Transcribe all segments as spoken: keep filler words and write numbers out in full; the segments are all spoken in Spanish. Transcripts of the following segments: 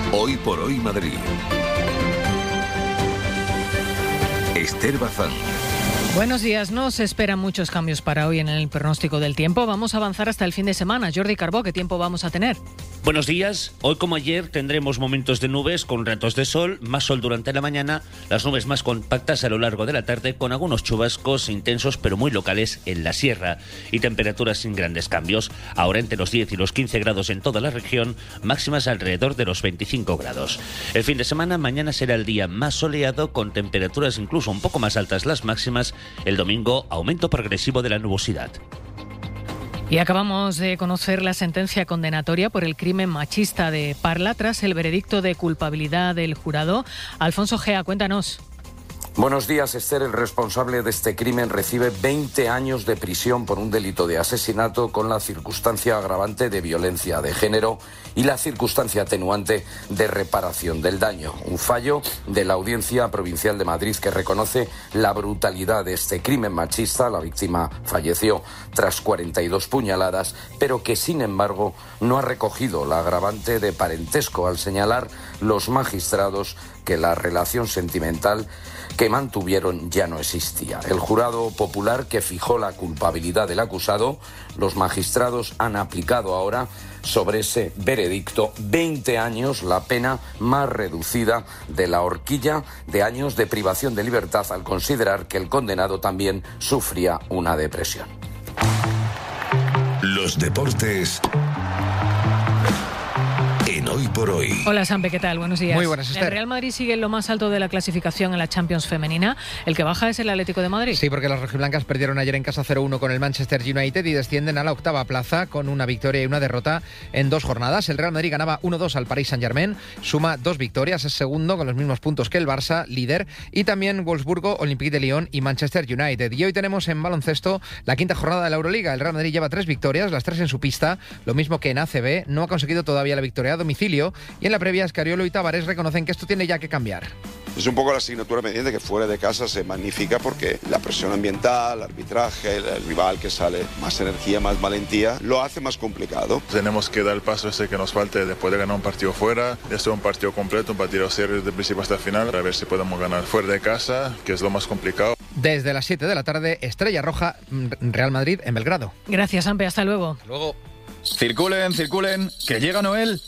Hoy por hoy Madrid. Esther Bazán. Buenos días. No se esperan muchos cambios para hoy en el pronóstico del tiempo. Vamos a avanzar hasta el fin de semana. Jordi Carbó, ¿qué tiempo vamos a tener? Buenos días. Hoy, como ayer, tendremos momentos de nubes con ratos de sol, más sol durante la mañana, las nubes más compactas a lo largo de la tarde, con algunos chubascos intensos pero muy locales en la sierra, y temperaturas sin grandes cambios. Ahora entre los diez y los quince grados en toda la región, máximas alrededor de los veinticinco grados. El fin de semana, mañana será el día más soleado, con temperaturas incluso un poco más altas las máximas. El domingo, aumento progresivo de la nubosidad. Y acabamos de conocer la sentencia condenatoria por el crimen machista de Parla tras el veredicto de culpabilidad del jurado. Alfonso Gea, cuéntanos. Buenos días, Esther. El responsable de este crimen recibe veinte años de prisión por un delito de asesinato con la circunstancia agravante de violencia de género y la circunstancia atenuante de reparación del daño. Un fallo de la Audiencia Provincial de Madrid que reconoce la brutalidad de este crimen machista. La víctima falleció tras cuarenta y dos puñaladas, pero que sin embargo no ha recogido la agravante de parentesco, al señalar los magistrados que la relación sentimental que mantuvieron ya no existía. El jurado popular que fijó la culpabilidad del acusado, los magistrados han aplicado ahora sobre ese veredicto veinte años, la pena más reducida de la horquilla de años de privación de libertad, al considerar que el condenado también sufría una depresión. Los deportes en Hoy por Hoy. Hola, Sampe, ¿qué tal? Buenos días. Muy buenas, Esther. El Real Madrid sigue en lo más alto de la clasificación en la Champions femenina. El que baja es el Atlético de Madrid. Sí, porque las rojiblancas perdieron ayer en casa cero uno con el Manchester United y descienden a la octava plaza con una victoria y una derrota en dos jornadas. El Real Madrid ganaba uno dos al Paris Saint-Germain, suma dos victorias, es segundo con los mismos puntos que el Barça, líder, y también Wolfsburgo, Olympique de Lyon y Manchester United. Y hoy tenemos en baloncesto la quinta jornada de la Euroliga. El Real Madrid lleva tres victorias, las tres en su pista, lo mismo que en A C B, no ha conseguido todavía la victoria a domicilio. Y en la previa, Escariolo y Tavares reconocen que esto tiene ya que cambiar. Es un poco la asignatura pendiente que fuera de casa se magnifica porque la presión ambiental, el arbitraje, el, el rival que sale, más energía, más valentía, lo hace más complicado. Tenemos que dar el paso ese que nos falte después de ganar un partido fuera. Esto es un partido completo, un partido serio desde el principio hasta el final, para ver si podemos ganar fuera de casa, que es lo más complicado. Desde las siete de la tarde, Estrella Roja, Real Madrid en Belgrado. Gracias, Sampe. Hasta luego. Hasta luego. Circulen, circulen, que llega Noel.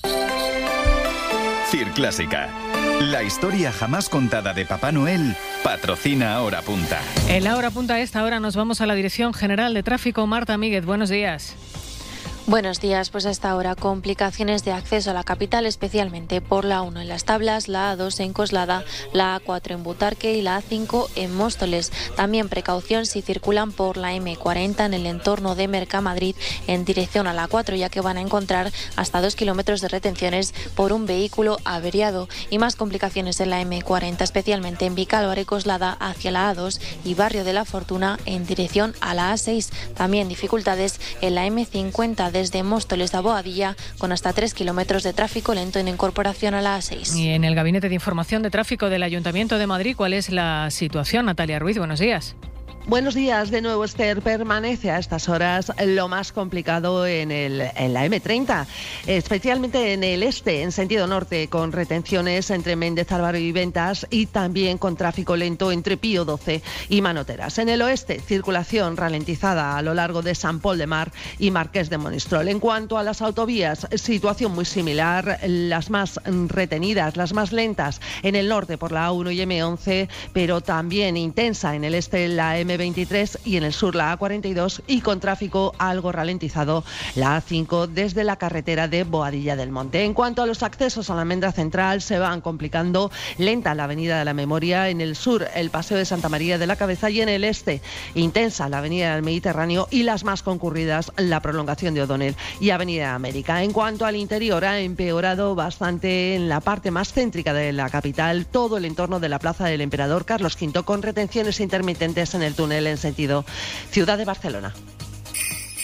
Circlásica. La historia jamás contada de Papá Noel patrocina Hora Punta. En la Hora Punta a esta hora nos vamos a la Dirección General de Tráfico. Marta Míguez, buenos días. Buenos días, pues hasta ahora complicaciones de acceso a la capital, especialmente por la uno en Las Tablas, la A dos en Coslada, la A cuatro en Butarque y la A cinco en Móstoles. También precaución si circulan por la eme cuarenta en el entorno de Mercamadrid en dirección a la A cuatro, ya que van a encontrar hasta dos kilómetros de retenciones por un vehículo averiado. Y más complicaciones en la eme cuarenta, especialmente en Vicálvaro y Coslada hacia la A dos y Barrio de la Fortuna en dirección a la A seis. También dificultades en la eme cincuenta desde Móstoles a Boadilla, con hasta tres kilómetros de tráfico lento en incorporación a la A seis. Y en el Gabinete de Información de Tráfico del Ayuntamiento de Madrid, ¿cuál es la situación? Natalia Ruiz, buenos días. Buenos días de nuevo, Esther. Permanece a estas horas lo más complicado en, el, en la eme treinta, especialmente en el este, en sentido norte, con retenciones entre Méndez Álvaro y Ventas y también con tráfico lento entre Pío doce y Manoteras. En el oeste, circulación ralentizada a lo largo de San Pol de Mar y Marqués de Monistrol. En cuanto a las autovías, situación muy similar, las más retenidas, las más lentas en el norte por la A uno y eme once, pero también intensa en el este la eme veintitrés y en el sur la A cuarenta y dos y con tráfico algo ralentizado la A cinco desde la carretera de Boadilla del Monte. En cuanto a los accesos a la Almendra Central, se van complicando, lenta la Avenida de la Memoria, en el sur el Paseo de Santa María de la Cabeza y en el este intensa la Avenida del Mediterráneo y las más concurridas la prolongación de O'Donnell y Avenida América. En cuanto al interior, ha empeorado bastante en la parte más céntrica de la capital, todo el entorno de la Plaza del Emperador Carlos quinto con retenciones intermitentes en el túnel en sentido Ciudad de Barcelona.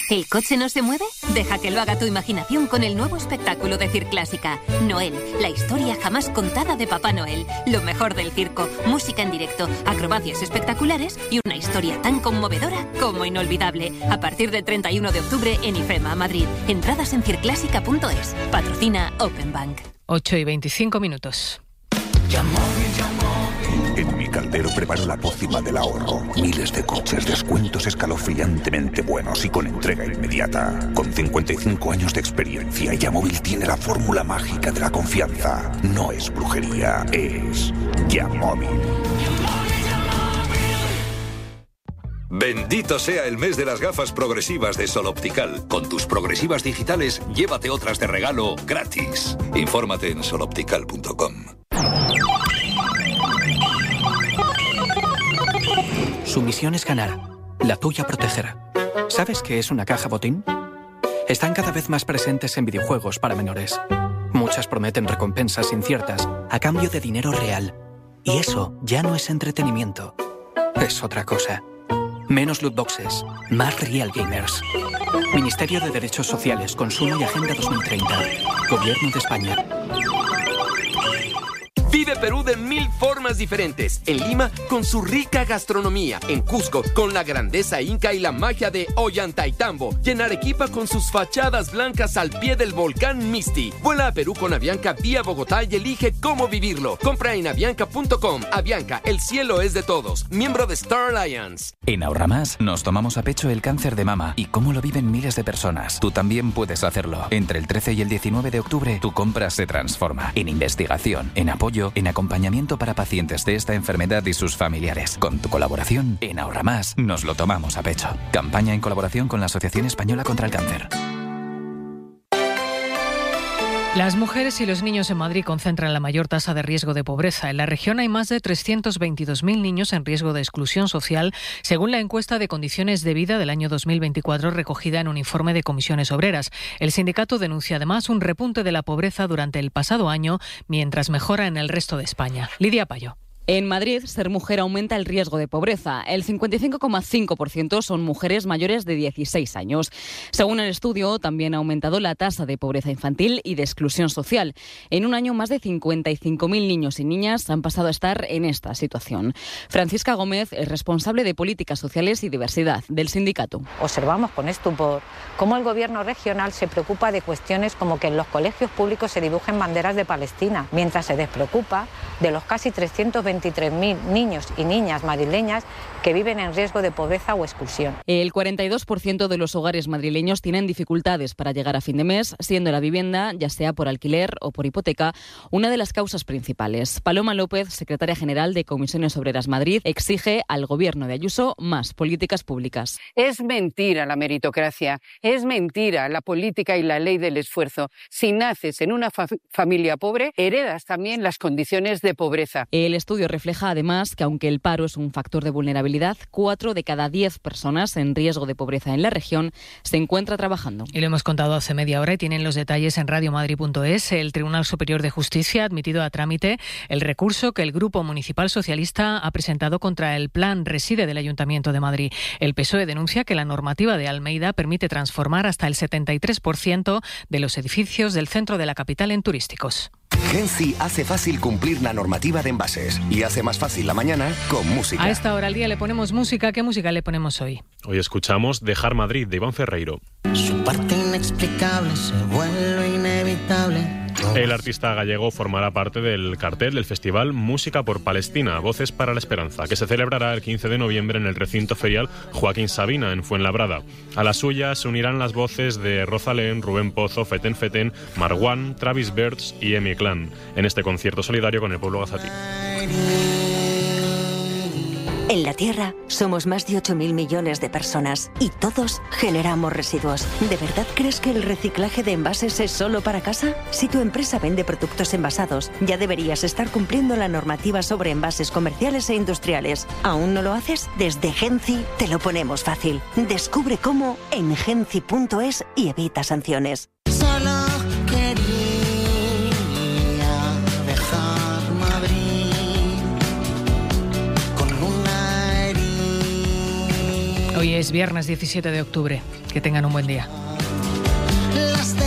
¿El coche no se mueve? Deja que lo haga tu imaginación con el nuevo espectáculo de Circlásica. Noel, la historia jamás contada de Papá Noel. Lo mejor del circo, música en directo, acrobacias espectaculares y una historia tan conmovedora como inolvidable. A partir del treinta y uno de octubre en IFEMA, Madrid. Entradas en circlásica punto es. Patrocina Open Bank. ocho y veinticinco minutos. En mi caldero preparo la pócima del ahorro. Miles de coches, descuentos escalofriantemente buenos y con entrega inmediata. Con cincuenta y cinco años de experiencia, Yamóvil tiene la fórmula mágica de la confianza. No es brujería, es Yamóvil. Bendito sea el mes de las gafas progresivas de Sol Optical. Con tus progresivas digitales, llévate otras de regalo gratis. Infórmate en sol optical punto com. Su misión es ganar, la tuya proteger. ¿Sabes qué es una caja botín? Están cada vez más presentes en videojuegos para menores. Muchas prometen recompensas inciertas a cambio de dinero real. Y eso ya no es entretenimiento. Es otra cosa. Menos loot boxes, más real gamers. Ministerio de Derechos Sociales, Consumo y Agenda dos mil treinta. Gobierno de España. Vive Perú de mil formas diferentes. En Lima, con su rica gastronomía. En Cusco, con la grandeza inca y la magia de Ollantaytambo. Y en Arequipa, con sus fachadas blancas al pie del volcán Misti. Vuela a Perú con Avianca vía Bogotá y elige cómo vivirlo. Compra en avianca punto com. Avianca, el cielo es de todos. Miembro de Star Alliance. En Ahorramás nos tomamos a pecho el cáncer de mama y cómo lo viven miles de personas. Tú también puedes hacerlo. Entre el trece y el diecinueve de octubre, tu compra se transforma en investigación, en apoyo, en acompañamiento para pacientes de esta enfermedad y sus familiares. Con tu colaboración, en Ahorramás nos lo tomamos a pecho. Campaña en colaboración con la Asociación Española contra el Cáncer. Las mujeres y los niños en Madrid concentran la mayor tasa de riesgo de pobreza. En la región hay más de trescientos veintidós mil niños en riesgo de exclusión social, según la encuesta de condiciones de vida del año dos mil veinticuatro recogida en un informe de Comisiones Obreras. El sindicato denuncia además un repunte de la pobreza durante el pasado año, mientras mejora en el resto de España. Lidia Payo. En Madrid, ser mujer aumenta el riesgo de pobreza. El cincuenta y cinco coma cinco por ciento son mujeres mayores de dieciséis años. Según el estudio, también ha aumentado la tasa de pobreza infantil y de exclusión social. En un año, más de cincuenta y cinco mil niños y niñas han pasado a estar en esta situación. Francisca Gómez es responsable de Políticas Sociales y Diversidad del sindicato. Observamos con estupor cómo el gobierno regional se preocupa de cuestiones como que en los colegios públicos se dibujen banderas de Palestina, mientras se despreocupa de los casi trescientos veintitrés mil niños y niñas madrileñas que viven en riesgo de pobreza o exclusión. El cuarenta y dos por ciento de los hogares madrileños tienen dificultades para llegar a fin de mes, siendo la vivienda, ya sea por alquiler o por hipoteca, una de las causas principales. Paloma López, secretaria general de Comisiones Obreras Madrid, exige al gobierno de Ayuso más políticas públicas. Es mentira la meritocracia, es mentira la política y la ley del esfuerzo. Si naces en una fa- familia pobre, heredas también las condiciones de pobreza. El estudio refleja además que aunque el paro es un factor de vulnerabilidad, cuatro de cada diez personas en riesgo de pobreza en la región se encuentra trabajando. Y lo hemos contado hace media hora y tienen los detalles en radio madrid punto es. El Tribunal Superior de Justicia ha admitido a trámite el recurso que el Grupo Municipal Socialista ha presentado contra el Plan Reside del Ayuntamiento de Madrid. El P S O E denuncia que la normativa de Almeida permite transformar hasta el setenta y tres por ciento de los edificios del centro de la capital en turísticos. Genci hace fácil cumplir la normativa de envases y hace más fácil la mañana con música. A esta hora al día le ponemos música. ¿Qué música le ponemos hoy? Hoy escuchamos Dejar Madrid, de Iván Ferreiro. Su parte inexplicable se vuelve inevitable. El artista gallego formará parte del cartel del festival Música por Palestina, Voces para la Esperanza, que se celebrará el quince de noviembre en el recinto ferial Joaquín Sabina, en Fuenlabrada. A la suya se unirán las voces de Rosalén, Rubén Pozo, Feten Feten, Marwan, Travis Birds y Emi Clan, en este concierto solidario con el pueblo gazatí. En la Tierra somos más de ocho mil millones de personas y todos generamos residuos. ¿De verdad crees que el reciclaje de envases es solo para casa? Si tu empresa vende productos envasados, ya deberías estar cumpliendo la normativa sobre envases comerciales e industriales. ¿Aún no lo haces? Desde Genci te lo ponemos fácil. Descubre cómo en genci punto es y evita sanciones. Solo quería dejar Madrid con una herida. Hoy Hoy es viernes diecisiete de octubre. Que tengan un buen día. Las